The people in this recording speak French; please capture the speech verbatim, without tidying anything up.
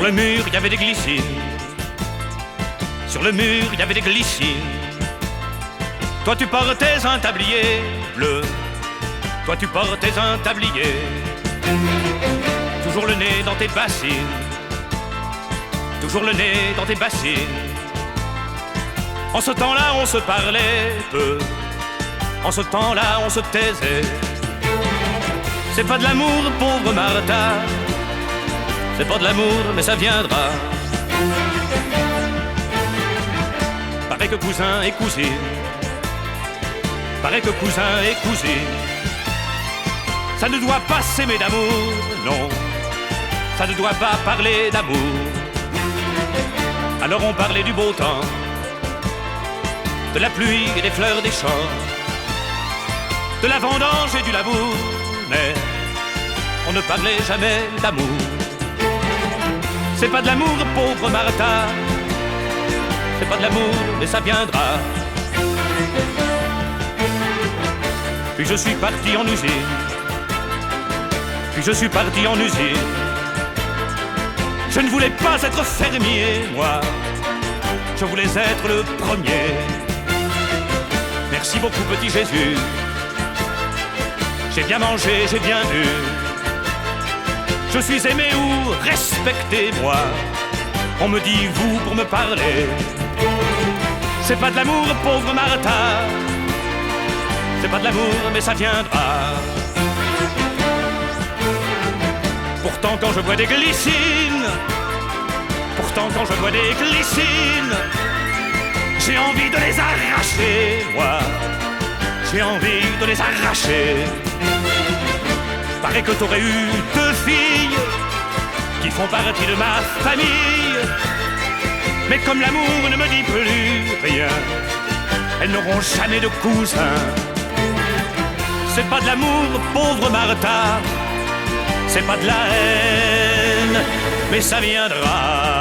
le mur, il y avait des glycines. Sur le mur, il y avait des glycines. Toi, tu portais un tablier bleu. Toi, tu portais un tablier. Toujours le nez dans tes bassines. Toujours le nez dans tes bassines. En ce temps-là, on se parlait peu. En ce temps-là, on se taisait. C'est pas de l'amour, pauvre Martha. C'est pas de l'amour, mais ça viendra. Pareil que cousin et cousine. Pareil que cousin et cousine. Ça ne doit pas s'aimer d'amour, non. Ça ne doit pas parler d'amour. Alors on parlait du beau temps, de la pluie et des fleurs des champs, de la vendange et du labour, mais on ne parlait jamais d'amour. C'est pas de l'amour, pauvre Martha. C'est pas de l'amour, mais ça viendra. Puis je suis parti en usine. Puis je suis parti en usine. Je ne voulais pas être fermier, moi. Je voulais être le premier. Merci beaucoup, petit Jésus. J'ai bien mangé, j'ai bien bu. Je suis aimé ou respecté, moi. On me dit vous pour me parler. C'est pas de l'amour, pauvre Martha. C'est pas de l'amour, mais ça viendra. Pourtant quand je bois des glycines, pourtant quand je bois des glycines, j'ai envie de les arracher, moi. J'ai envie de les arracher. Paraît que t'aurais eu deux filles qui font partie de ma famille. Mais comme l'amour ne me dit plus rien, elles n'auront jamais de cousin. C'est pas de l'amour, pauvre Martha. C'est pas de la haine, mais ça viendra.